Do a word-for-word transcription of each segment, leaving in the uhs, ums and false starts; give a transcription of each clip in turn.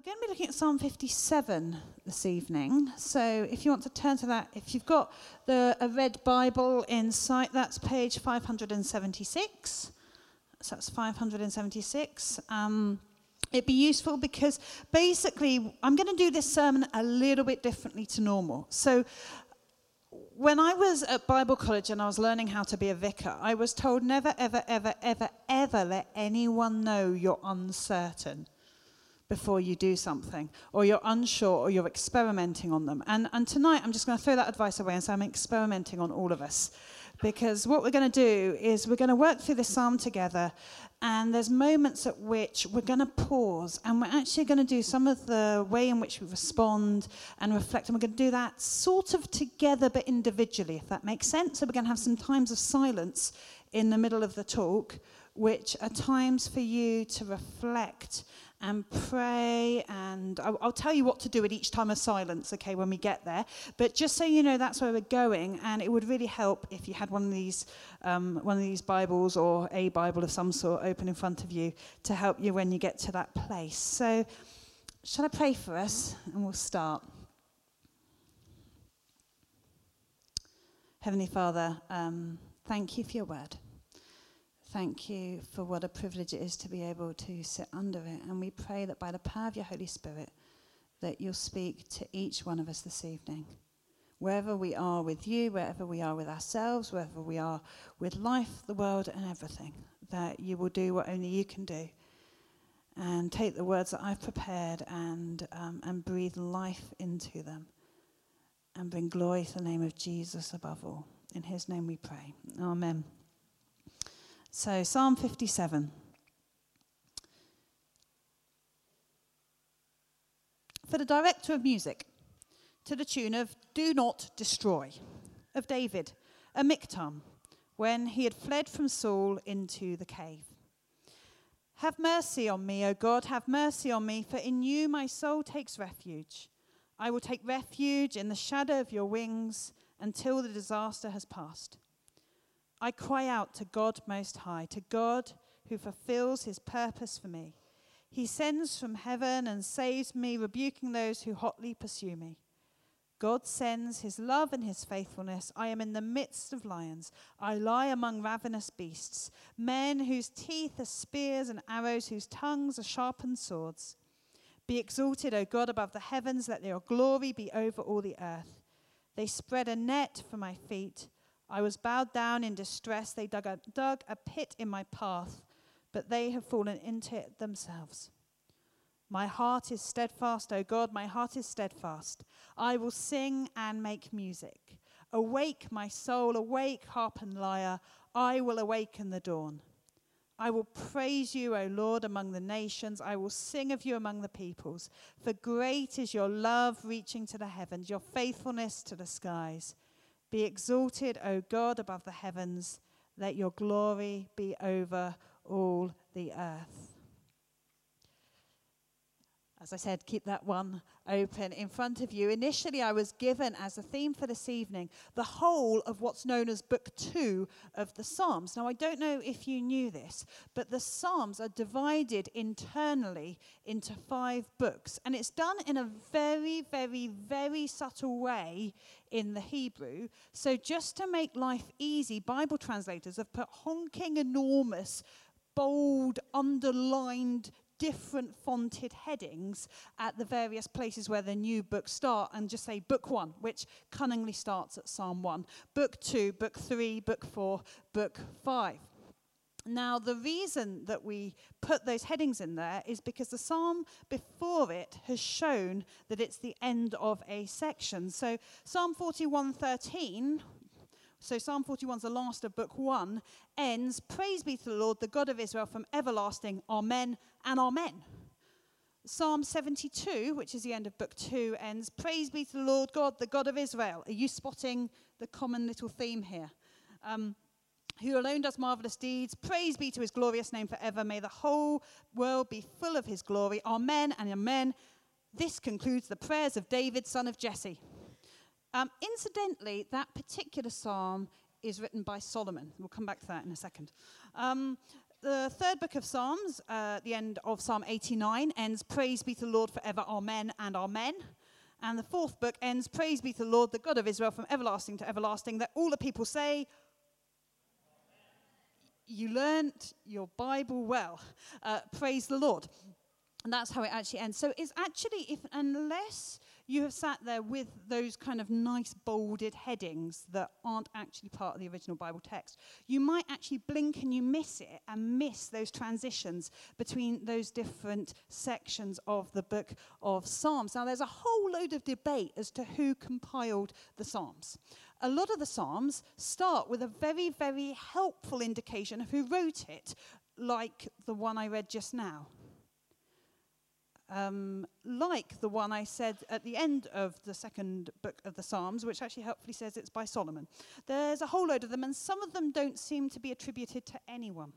We're going to be looking at Psalm fifty-seven this evening. So if you want to turn to that, if you've got the a red Bible in sight, that's page five hundred seventy-six. So that's five hundred seventy-six. Um, it'd be useful because basically I'm going to do this sermon a little bit differently to normal. So when I was at Bible college and I was learning how to be a vicar, I was told never, ever, ever, ever, ever let anyone know you're uncertain before you do something, or you're unsure, or you're experimenting on them. And, and tonight, I'm just going to throw that advice away and say I'm experimenting on all of us. Because what we're going to do is we're going to work through this psalm together, and there's moments at which we're going to pause, and we're actually going to do some of the way in which we respond and reflect, and we're going to do that sort of together but individually, if that makes sense. So we're going to have some times of silence in the middle of the talk, which are times for you to reflect and pray, and I'll, I'll tell you what to do at each time of silence, okay, when we get there. But just so you know, that's where we're going, and it would really help if you had one of these, um, one of these Bibles or a Bible of some sort open in front of you to help you when you get to that place. So, shall I pray for us, and we'll start. Heavenly Father, um, thank you for your word. Thank you for what a privilege it is to be able to sit under it. And we pray that by the power of your Holy Spirit, that you'll speak to each one of us this evening. Wherever we are with you, wherever we are with ourselves, wherever we are with life, the world, and everything, that you will do what only you can do. And take the words that I've prepared and, um, and breathe life into them. And bring glory to the name of Jesus above all. In his name we pray. Amen. So, Psalm fifty-seven. For the director of music, to the tune of Do Not Destroy, of David, a miktam, when he had fled from Saul into the cave. Have mercy on me, O God, have mercy on me, for in you my soul takes refuge. I will take refuge in the shadow of your wings until the disaster has passed. I cry out to God Most High, to God who fulfills his purpose for me. He sends from heaven and saves me, rebuking those who hotly pursue me. God sends his love and his faithfulness. I am in the midst of lions. I lie among ravenous beasts, men whose teeth are spears and arrows, whose tongues are sharpened swords. Be exalted, O God, above the heavens. Let your glory be over all the earth. They spread a net for my feet. I was bowed down in distress. They dug a, dug a pit in my path, but they have fallen into it themselves. My heart is steadfast, O God, my heart is steadfast. I will sing and make music. Awake, my soul, awake, harp and lyre. I will awaken the dawn. I will praise you, O Lord, among the nations. I will sing of you among the peoples. For great is your love reaching to the heavens, your faithfulness to the skies. Be exalted, O God, above the heavens. Let your glory be over all the earth. As I said, keep that one open in front of you. Initially, I was given as a theme for this evening the whole of what's known as Book Two of the Psalms. Now, I don't know if you knew this, but the Psalms are divided internally into five books. And it's done in a very, very, very subtle way in the Hebrew. So just to make life easy, Bible translators have put honking, enormous, bold, underlined, different fonted headings at the various places where the new books start, and just say book one, which cunningly starts at Psalm one, book two, book three, book four, book five. Now, the reason that we put those headings in there is because the psalm before it has shown that it's the end of a section. So Psalm forty-one thirteen, so Psalm forty-one is the last of book one, ends, praise be to the Lord, the God of Israel, from everlasting, amen and amen. Psalm seventy-two, which is the end of book two, ends, praise be to the Lord God, the God of Israel. Are you spotting the common little theme here? Um, who alone does marvelous deeds. Praise be to his glorious name forever. May the whole world be full of his glory. Amen and amen. This concludes the prayers of David, son of Jesse. Um, incidentally, that particular psalm is written by Solomon. We'll come back to that in a second. Um, the third book of Psalms, uh, at the end of Psalm eighty-nine, ends, "Praise be to the Lord forever, amen and amen." And the fourth book ends, "Praise be to the Lord, the God of Israel, from everlasting to everlasting." That all the people say, you learnt your Bible well. Uh, praise the Lord. And that's how it actually ends. So it's actually, if unless you have sat there with those kind of nice bolded headings that aren't actually part of the original Bible text, you might actually blink and you miss it and miss those transitions between those different sections of the book of Psalms. Now, there's a whole load of debate as to who compiled the Psalms. A lot of the Psalms start with a very, very helpful indication of who wrote it, like the one I read just now. Um, like the one I said at the end of the second book of the Psalms, which actually helpfully says it's by Solomon. There's a whole load of them, and some of them don't seem to be attributed to anyone.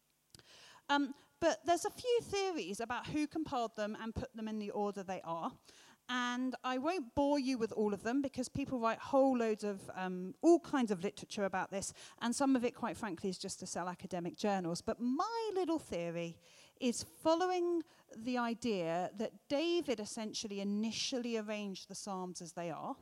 Um, but there's a few theories about who compiled them and put them in the order they are. And I won't bore you with all of them because people write whole loads of um, all kinds of literature about this, and some of it, quite frankly, is just to sell academic journals. But my little theory is following the idea that David essentially initially arranged the Psalms as they are,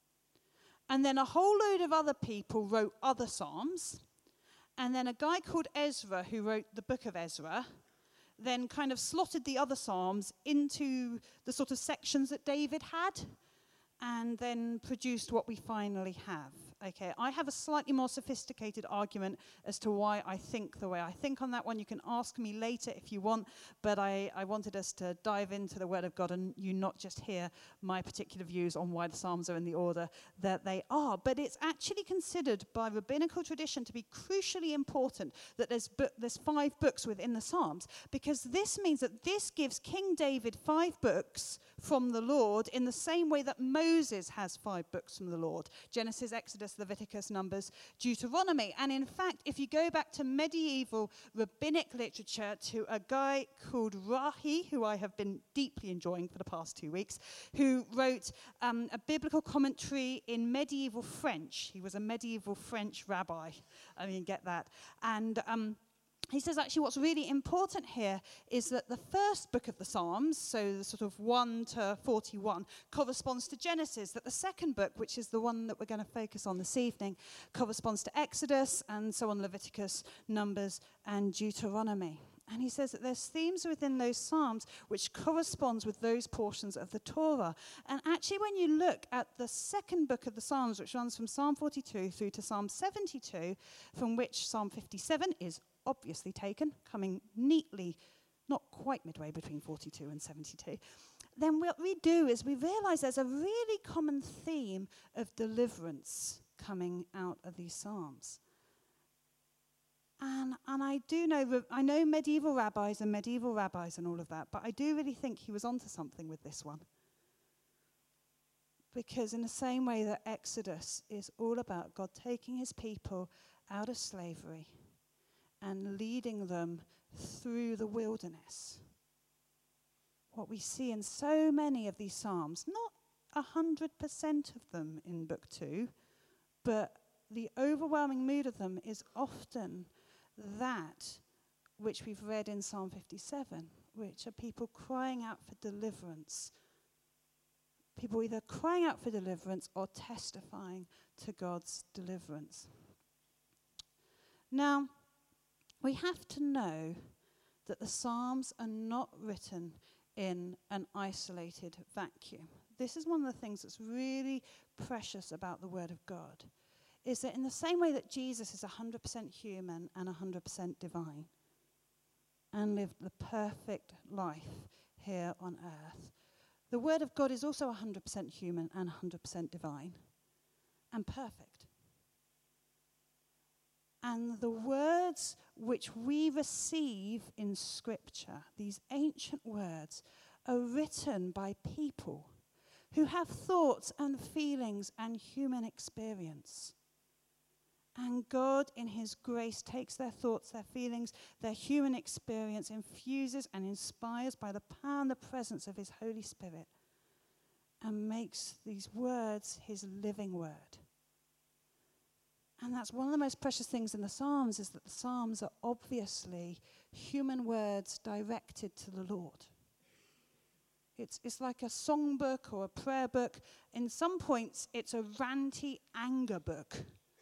and then a whole load of other people wrote other Psalms, and then a guy called Ezra, who wrote the book of Ezra, then kind of slotted the other Psalms into the sort of sections that David had, and then produced what we finally have. Okay, I have a slightly more sophisticated argument as to why I think the way I think on that one. You can ask me later if you want, but I, I wanted us to dive into the Word of God and you not just hear my particular views on why the Psalms are in the order that they are. But it's actually considered by rabbinical tradition to be crucially important that there's, bu- there's five books within the Psalms, because this means that this gives King David five books from the Lord in the same way that Moses has five books from the Lord. Genesis, Exodus, Leviticus, Numbers, Deuteronomy. And in fact, if you go back to medieval rabbinic literature, to a guy called Rahi, who I have been deeply enjoying for the past two weeks, who wrote um, a biblical commentary in medieval French. He was a medieval French rabbi. I mean, get that. And um, he says actually what's really important here is that the first book of the Psalms, so the sort of one to forty-one, corresponds to Genesis, that the second book, which is the one that we're going to focus on this evening, corresponds to Exodus, and so on, Leviticus, Numbers, and Deuteronomy. And he says that there's themes within those Psalms which corresponds with those portions of the Torah. And actually, when you look at the second book of the Psalms, which runs from Psalm forty-two through to Psalm seventy-two, from which Psalm fifty-seven is obviously taken, coming neatly, not quite midway between forty-two and seventy-two, then what we do is we realize there's a really common theme of deliverance coming out of these Psalms. And, and I do know, I know medieval rabbis and medieval rabbis and all of that, but I do really think he was onto something with this one. Because in the same way that Exodus is all about God taking his people out of slavery and leading them through the wilderness, what we see in so many of these Psalms, not a hundred percent of them in book two, but the overwhelming mood of them is often that which we've read in Psalm fifty-seven, which are people crying out for deliverance. People either crying out for deliverance or testifying to God's deliverance. Now, we have to know that the Psalms are not written in an isolated vacuum. This is one of the things that's really precious about the Word of God, is that in the same way that Jesus is one hundred percent human and one hundred percent divine and lived the perfect life here on earth, the Word of God is also one hundred percent human and one hundred percent divine and perfect. And the words which we receive in Scripture, these ancient words, are written by people who have thoughts and feelings and human experience. And God, in his grace, takes their thoughts, their feelings, their human experience, infuses and inspires by the power and the presence of his Holy Spirit, and makes these words his living word. And that's one of the most precious things in the Psalms, is that the Psalms are obviously human words directed to the Lord. It's, it's like a songbook or a prayer book. In some points, it's a ranty anger book.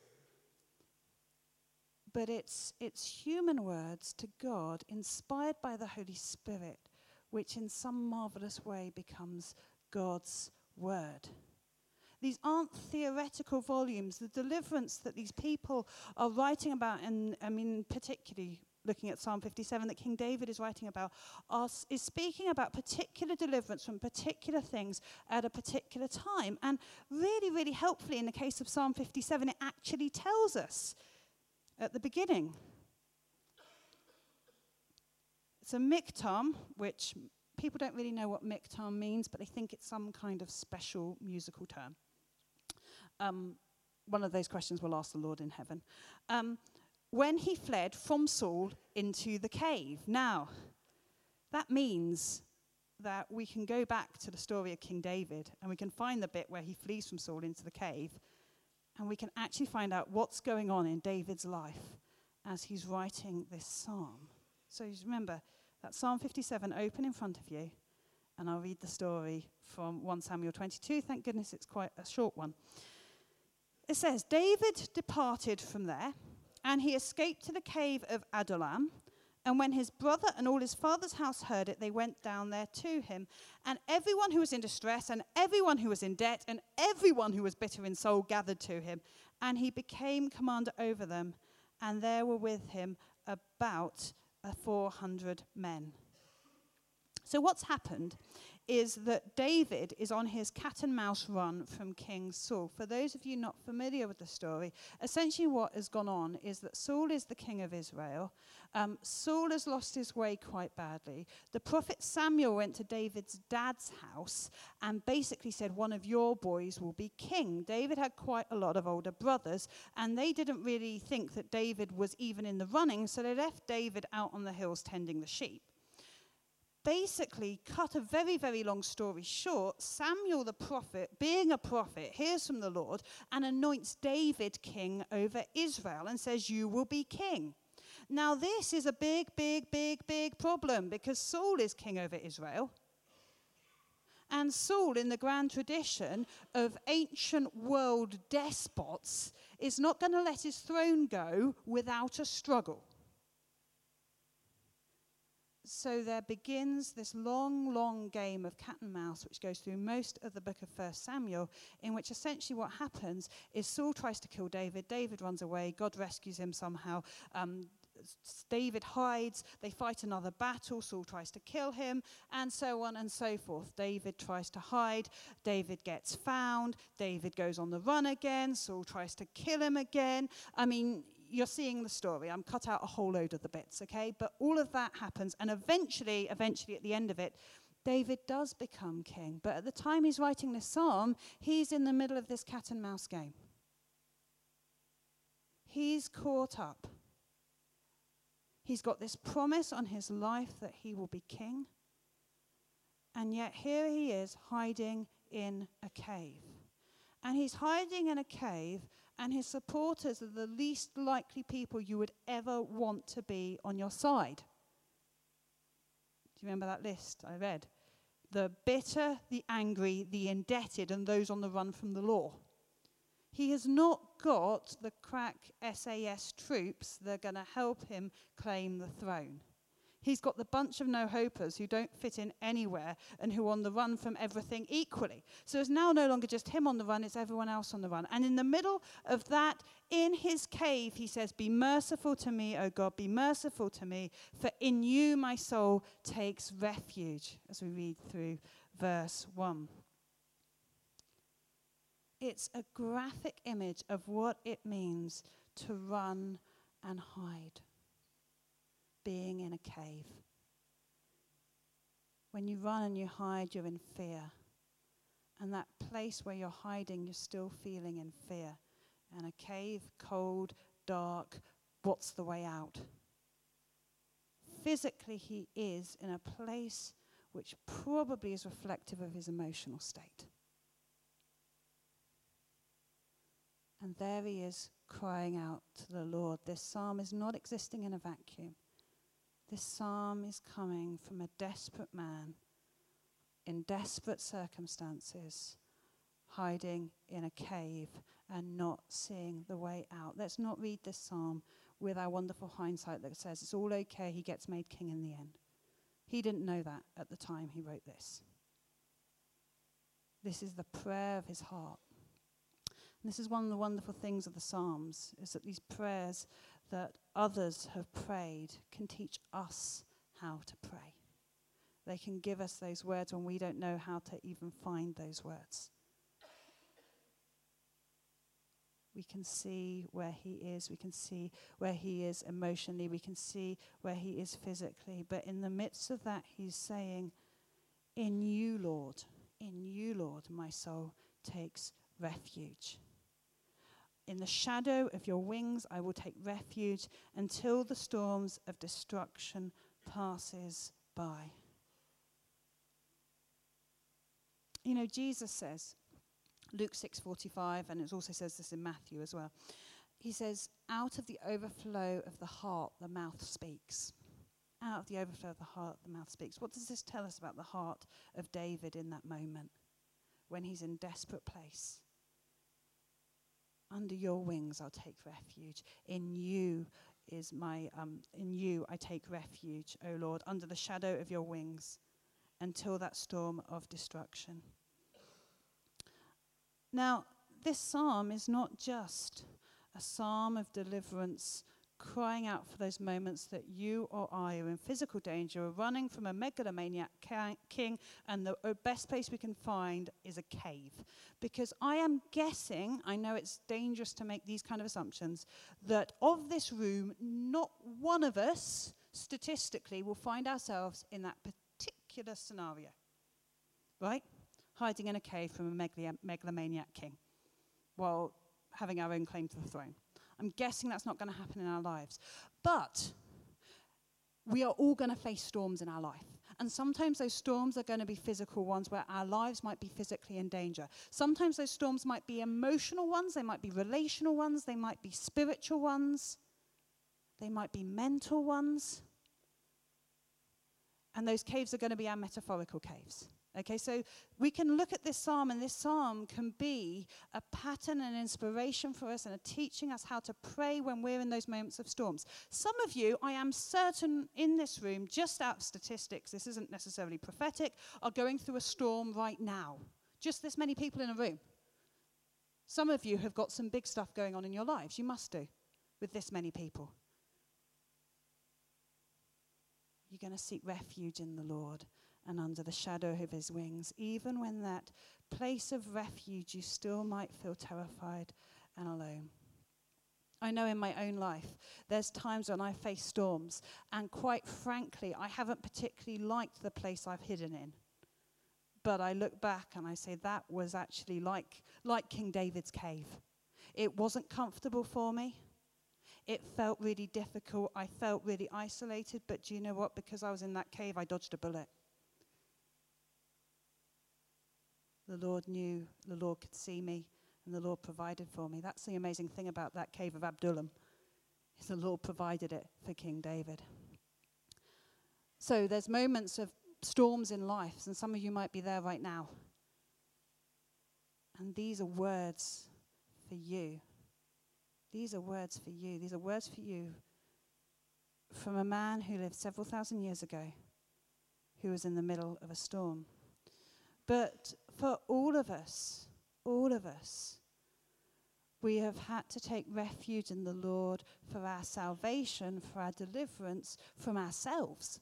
But it's, it's human words to God, inspired by the Holy Spirit, which in some marvelous way becomes God's word. These aren't theoretical volumes. The deliverance that these people are writing about, and I mean particularly looking at Psalm fifty-seven that King David is writing about, are, is speaking about particular deliverance from particular things at a particular time. And really, really helpfully in the case of Psalm fifty-seven, it actually tells us at the beginning. It's a miktam, which people don't really know what miktam means, but they think it's some kind of special musical term. Um, one of those questions we'll ask the Lord in heaven. Um, when he fled from Saul into the cave. Now, that means that we can go back to the story of King David and we can find the bit where he flees from Saul into the cave, and we can actually find out what's going on in David's life as he's writing this psalm. So you remember that Psalm fifty-seven open in front of you, and I'll read the story from First Samuel twenty-two. Thank goodness it's quite a short one. It says, David departed from there, and he escaped to the cave of Adullam. And when his brother and all his father's house heard it, they went down there to him. And everyone who was in distress, and everyone who was in debt, and everyone who was bitter in soul gathered to him. And he became commander over them, and there were with him about uh, four hundred men. So what's happened is that David is on his cat and mouse run from King Saul. For those of you not familiar with the story, essentially what has gone on is that Saul is the king of Israel. Um, Saul has lost his way quite badly. The prophet Samuel went to David's dad's house and basically said, one of your boys will be king. David had quite a lot of older brothers, and they didn't really think that David was even in the running, so they left David out on the hills tending the sheep. Basically, cut a very, very long story short, Samuel the prophet, being a prophet, hears from the Lord and anoints David king over Israel and says, you will be king. Now, this is a big, big, big, big problem because Saul is king over Israel. And Saul, in the grand tradition of ancient world despots, is not going to let his throne go without a struggle. So there begins this long, long game of cat and mouse, which goes through most of the book of First Samuel, in which essentially what happens is Saul tries to kill David. David runs away. God rescues him somehow. Um, David hides. They fight another battle. Saul tries to kill him, and so on and so forth. David tries to hide. David gets found. David goes on the run again. Saul tries to kill him again. I mean, you're seeing the story. I'm cut out a whole load of the bits, okay? But all of that happens, and eventually, eventually at the end of it, David does become king. But at the time he's writing this psalm, he's in the middle of this cat and mouse game. He's caught up. He's got this promise on his life that he will be king, and yet here he is hiding in a cave. And he's hiding in a cave, and his supporters are the least likely people you would ever want to be on your side. Do you remember that list I read? The bitter, the angry, the indebted, and those on the run from the law. He has not got the crack S A S troops that are going to help him claim the throne. He's got the bunch of no-hopers who don't fit in anywhere and who are on the run from everything equally. So it's now no longer just him on the run, it's everyone else on the run. And in the middle of that, in his cave, he says, be merciful to me, O God, be merciful to me, for in you my soul takes refuge, as we read through verse one. It's a graphic image of what it means to run and hide. Being in a cave. When you run and you hide, you're in fear. And that place where you're hiding, you're still feeling in fear. And a cave, cold, dark, what's the way out? Physically, he is in a place which probably is reflective of his emotional state. And there he is, crying out to the Lord. This psalm is not existing in a vacuum. This psalm is coming from a desperate man in desperate circumstances, hiding in a cave and not seeing the way out. Let's not read this psalm with our wonderful hindsight that says it's all okay, he gets made king in the end. He didn't know that at the time he wrote this. This is the prayer of his heart. And this is one of the wonderful things of the Psalms, is that these prayers that others have prayed can teach us how to pray. They can give us those words when we don't know how to even find those words. We can see where he is. We can see where he is emotionally. We can see where he is physically. But in the midst of that, he's saying, in you, Lord, in you, Lord, my soul takes refuge. In the shadow of your wings, I will take refuge until the storms of destruction passes by. You know, Jesus says, Luke six forty-five, and it also says this in Matthew as well. He says, out of the overflow of the heart, the mouth speaks. Out of the overflow of the heart, the mouth speaks. What does this tell us about the heart of David in that moment when he's in desperate place? Under your wings I'll take refuge. In you is my, um, in you I take refuge, O Lord, under the shadow of your wings until that storm of destruction. Now, this psalm is not just a psalm of deliverance, crying out for those moments that you or I are in physical danger, or running from a megalomaniac ca- king, and the uh, best place we can find is a cave. Because I am guessing, I know it's dangerous to make these kind of assumptions, that of this room, not one of us, statistically, will find ourselves in that particular scenario. Right? Hiding in a cave from a megalo- megalomaniac king while having our own claim to the throne. I'm guessing that's not going to happen in our lives. But we are all going to face storms in our life. And sometimes those storms are going to be physical ones where our lives might be physically in danger. Sometimes those storms might be emotional ones. They might be relational ones. They might be spiritual ones. They might be mental ones. And those caves are going to be our metaphorical caves. Okay, so we can look at this psalm, and this psalm can be a pattern and inspiration for us and a teaching us how to pray when we're in those moments of storms. Some of you, I am certain in this room, just out of statistics, this isn't necessarily prophetic, are going through a storm right now. Just this many people in a room. Some of you have got some big stuff going on in your lives. You must do, with this many people. You're going to seek refuge in the Lord and under the shadow of his wings. Even when that place of refuge, you still might feel terrified and alone. I know in my own life, there's times when I face storms, and quite frankly, I haven't particularly liked the place I've hidden in. But I look back and I say that was actually like, like King David's cave. It wasn't comfortable for me. It felt really difficult. I felt really isolated, but do you know what? Because I was in that cave, I dodged a bullet. The Lord knew, the Lord could see me, and the Lord provided for me. That's the amazing thing about that cave of Adullam, is the Lord provided it for King David. So there's moments of storms in life, and some of you might be there right now. And these are words for you. These are words for you. These are words for you from a man who lived several thousand years ago, who was in the middle of a storm. But for all of us, all of us, we have had to take refuge in the Lord for our salvation, for our deliverance from ourselves.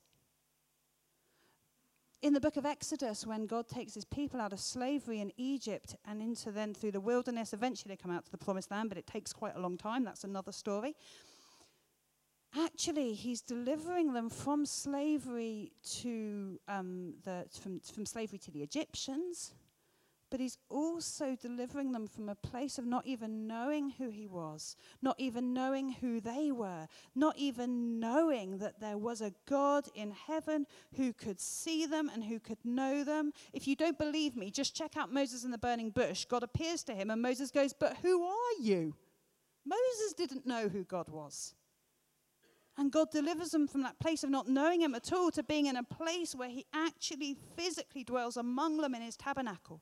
In the book of Exodus, when God takes his people out of slavery in Egypt and into then through the wilderness, eventually they come out to the promised land, but it takes quite a long time. That's another story. Actually, he's delivering them from slavery to um, the from, from slavery to the Egyptians, but he's also delivering them from a place of not even knowing who he was, not even knowing who they were, not even knowing that there was a God in heaven who could see them and who could know them. If you don't believe me, just check out Moses in the burning bush. God appears to him and Moses goes, "But who are you? Moses didn't know who God was. And God delivers them from that place of not knowing him at all to being in a place where he actually physically dwells among them in his tabernacle.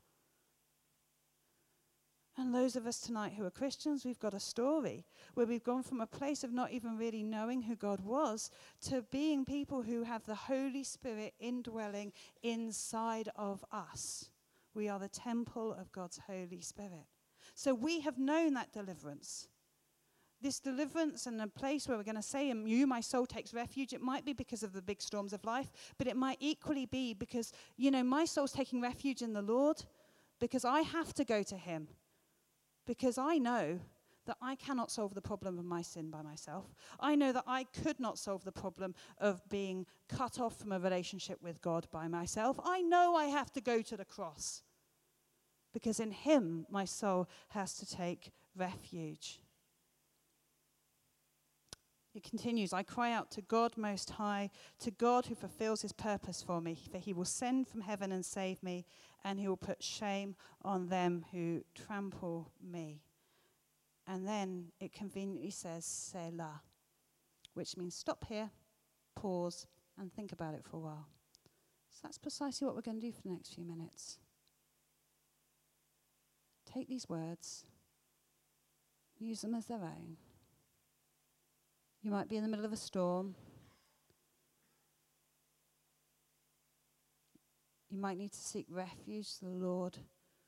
And those of us tonight who are Christians, we've got a story where we've gone from a place of not even really knowing who God was to being people who have the Holy Spirit indwelling inside of us. We are the temple of God's Holy Spirit. So we have known that deliverance. This deliverance and a place where we're going to say, in you, my soul takes refuge. It might be because of the big storms of life, but it might equally be because, you know, my soul's taking refuge in the Lord because I have to go to him. Because I know that I cannot solve the problem of my sin by myself. I know that I could not solve the problem of being cut off from a relationship with God by myself. I know I have to go to the cross. Because in him, my soul has to take refuge. It continues, I cry out to God Most High, to God who fulfills his purpose for me, for he will send from heaven and save me, and he will put shame on them who trample me. And then it conveniently says, Selah, which means stop here, pause, and think about it for a while. So that's precisely what we're going to do for the next few minutes. Take these words, use them as their own. You might be in the middle of a storm. You might need to seek refuge to the Lord.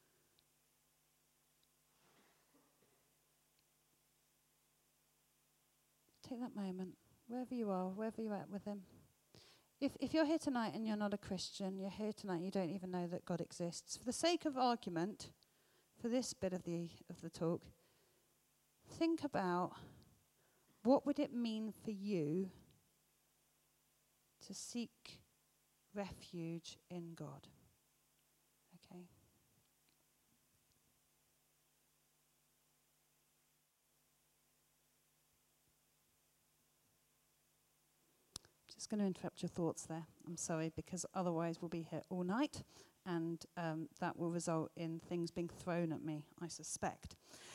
Take that moment, wherever you are, wherever you're at with him. If if you're here tonight and you're not a Christian, you're here tonight and you don't even know that God exists, for the sake of argument, for this bit of the of the talk, think about what would it mean for you to seek refuge in God? Okay. Just going to interrupt your thoughts there. I'm sorry, because otherwise we'll be here all night, and um, that will result in things being thrown at me, I suspect.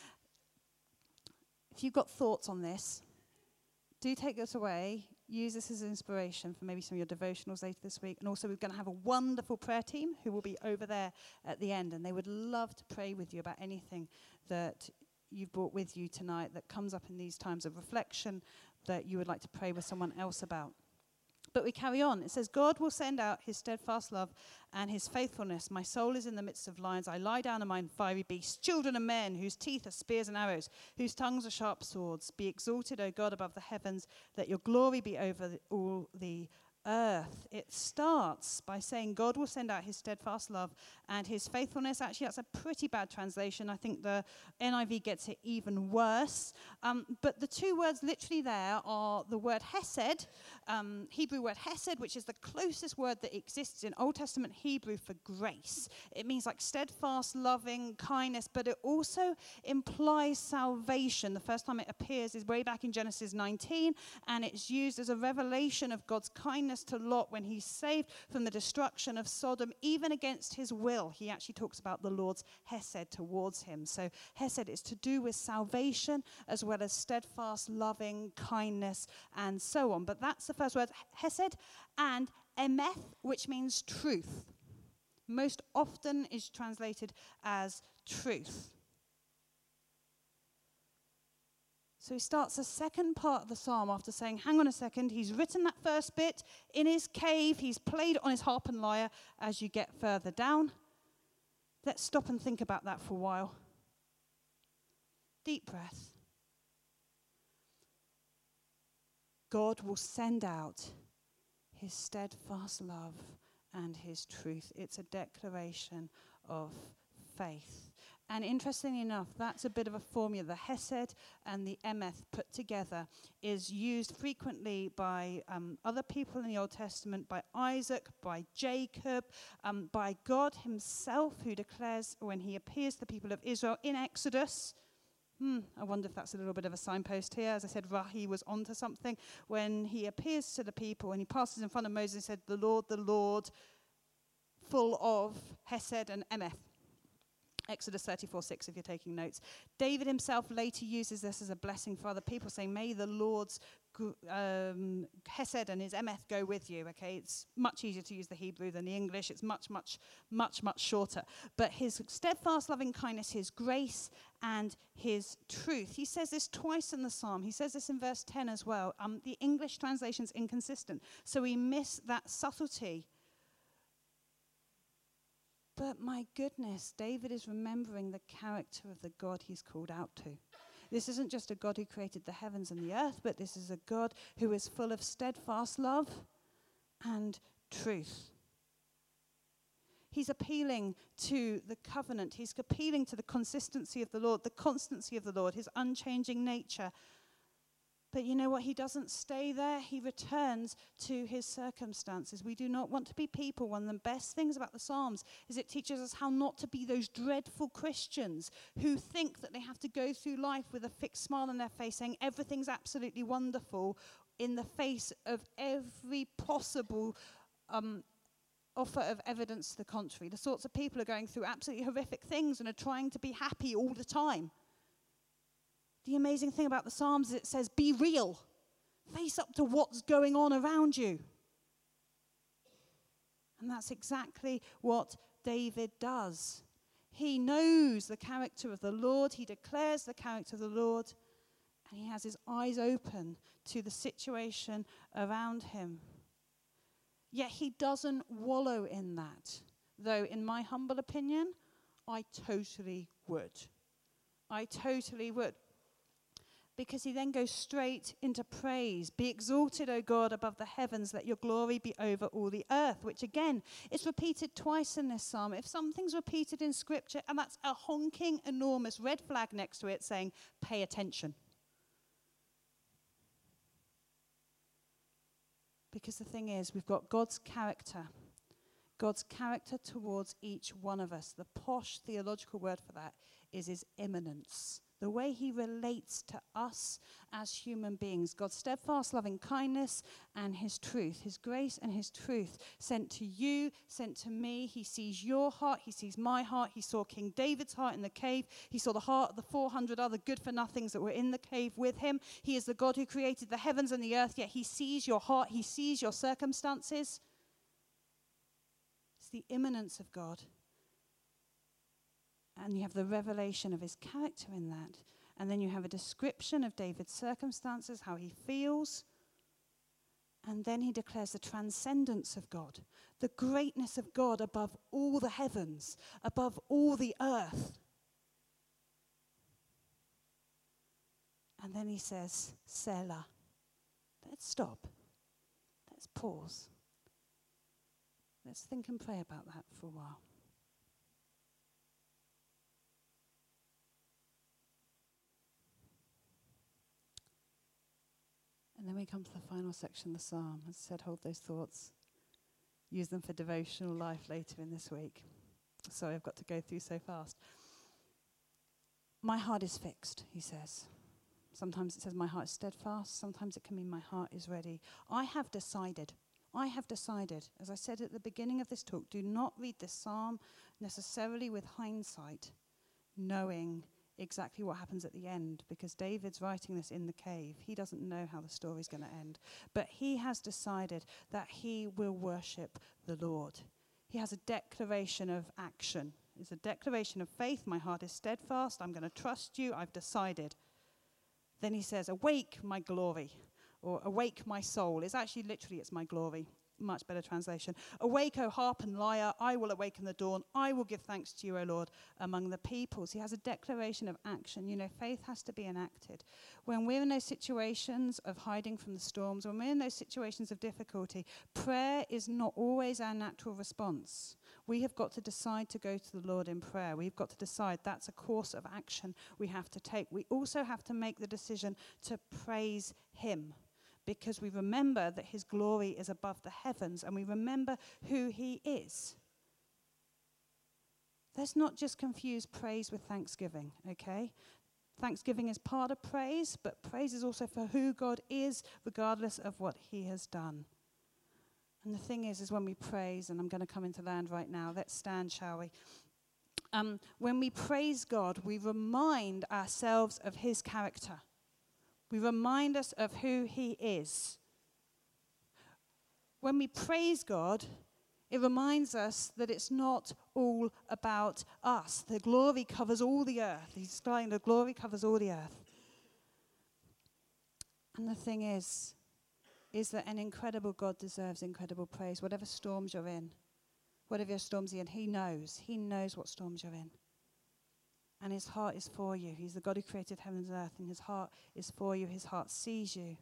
If you've got thoughts on this, do take this away. Use this as inspiration for maybe some of your devotionals later this week. And also we're going to have a wonderful prayer team who will be over there at the end. And they would love to pray with you about anything that you've brought with you tonight that comes up in these times of reflection that you would like to pray with someone else about. But we carry on. It says, God will send out his steadfast love and his faithfulness. My soul is in the midst of lions. I lie down among fiery beasts, children of men, whose teeth are spears and arrows, whose tongues are sharp swords. Be exalted, O God, above the heavens. Let your glory be over the, all the earth. It starts by saying God will send out his steadfast love and his faithfulness. Actually, that's a pretty bad translation. I think the N I V gets it even worse. Um, but the two words literally there are the word hesed, um, Hebrew word hesed, which is the closest word that exists in Old Testament Hebrew for grace. It means like steadfast, loving, kindness, but it also implies salvation. The first time it appears is way back in Genesis nineteen, and it's used as a revelation of God's kindness to Lot when he's saved from the destruction of Sodom, even against his will. He actually talks about the Lord's hesed towards him. So hesed is to do with salvation as well as steadfast, loving, kindness, and so on. But that's the first word, hesed, and emeth, which means truth. Most often is translated as truth. So he starts the second part of the psalm after saying, hang on a second, he's written that first bit in his cave, he's played on his harp and lyre as you get further down. Let's stop and think about that for a while. Deep breath. God will send out his steadfast love and his truth. It's a declaration of faith. And interestingly enough, that's a bit of a formula. The hesed and the emeth put together is used frequently by um, other people in the Old Testament, by Isaac, by Jacob, um, by God himself, who declares when he appears to the people of Israel in Exodus. Hmm, I wonder if that's a little bit of a signpost here. As I said, Rahi was onto something. When he appears to the people and he passes in front of Moses and said, the Lord, the Lord, full of hesed and emeth. Exodus thirty-four six, if you're taking notes. David himself later uses this as a blessing for other people, saying, may the Lord's um, Hesed and his emeth go with you. Okay, it's much easier to use the Hebrew than the English. It's much, much, much, much shorter. But his steadfast loving kindness, his grace, and his truth. He says this twice in the psalm. He says this in verse ten as well. Um, the English translation's inconsistent, so we miss that subtlety. But my goodness, David is remembering the character of the God he's called out to. This isn't just a God who created the heavens and the earth, but this is a God who is full of steadfast love and truth. He's appealing to the covenant. He's appealing to the consistency of the Lord, the constancy of the Lord, his unchanging nature. But you know what? He doesn't stay there. He returns to his circumstances. We do not want to be people. One of the best things about the Psalms is it teaches us how not to be those dreadful Christians who think that they have to go through life with a fixed smile on their face saying everything's absolutely wonderful in the face of every possible um, offer of evidence to the contrary. The sorts of people are going through absolutely horrific things and are trying to be happy all the time. The amazing thing about the Psalms is it says, be real. Face up to what's going on around you. And that's exactly what David does. He knows the character of the Lord. He declares the character of the Lord. And he has his eyes open to the situation around him. Yet he doesn't wallow in that. Though, in my humble opinion, I totally would. I totally would. Because he then goes straight into praise. Be exalted, O God, above the heavens. Let your glory be over all the earth. Which again, is repeated twice in this psalm. If something's repeated in scripture, and that's a honking, enormous red flag next to it saying, pay attention. Because the thing is, we've got God's character. God's character towards each one of us. The posh theological word for that is his immanence. The way he relates to us as human beings. God's steadfast loving kindness and his truth. His grace and his truth sent to you, sent to me. He sees your heart. He sees my heart. He saw King David's heart in the cave. He saw the heart of the four hundred other good-for-nothings that were in the cave with him. He is the God who created the heavens and the earth, yet he sees your heart. He sees your circumstances. It's the immanence of God. And you have the revelation of his character in that. And then you have a description of David's circumstances, how he feels. And then he declares the transcendence of God, the greatness of God above all the heavens, above all the earth. And then he says, Selah. Let's stop. Let's pause. Let's think and pray about that for a while. And then we come to the final section of the psalm. As I said, hold those thoughts. Use them for devotional life later in this week. Sorry, I've got to go through so fast. My heart is fixed, he says. Sometimes it says my heart is steadfast. Sometimes it can mean my heart is ready. I have decided. I have decided. As I said at the beginning of this talk, do not read this psalm necessarily with hindsight, knowing exactly what happens at the end, because David's writing this in the cave. He doesn't know how the story's going to end. But he has decided that he will worship the Lord. He has a declaration of action. It's a declaration of faith. My heart is steadfast. I'm going to trust you. I've decided. Then he says, awake, my glory, or awake, my soul. It's actually literally, it's my glory. Much better translation. Awake, O harp and lyre, I will awaken the dawn. I will give thanks to you, O Lord, among the peoples. He has a declaration of action. You know, faith has to be enacted. When we're in those situations of hiding from the storms, when we're in those situations of difficulty, prayer is not always our natural response. We have got to decide to go to the Lord in prayer. We've got to decide that's a course of action we have to take. We also have to make the decision to praise him, because we remember that his glory is above the heavens, and we remember who he is. Let's not just confuse praise with thanksgiving, okay? Thanksgiving is part of praise, but praise is also for who God is, regardless of what he has done. And the thing is, is when we praise, and I'm going to come into land right now, let's stand, shall we? um, when we praise God, we remind ourselves of his character. We remind us of who he is. When we praise God, it reminds us that it's not all about us. The glory covers all the earth. He's saying the glory covers all the earth. And the thing is, is that an incredible God deserves incredible praise. Whatever storms you're in, whatever your storms you're in, he knows. He knows what storms you're in. And his heart is for you. He's the God who created heaven and earth, and his heart is for you. His heart sees you.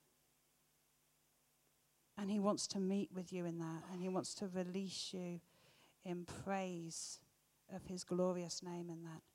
And he wants to meet with you in that, and he wants to release you in praise of his glorious name in that.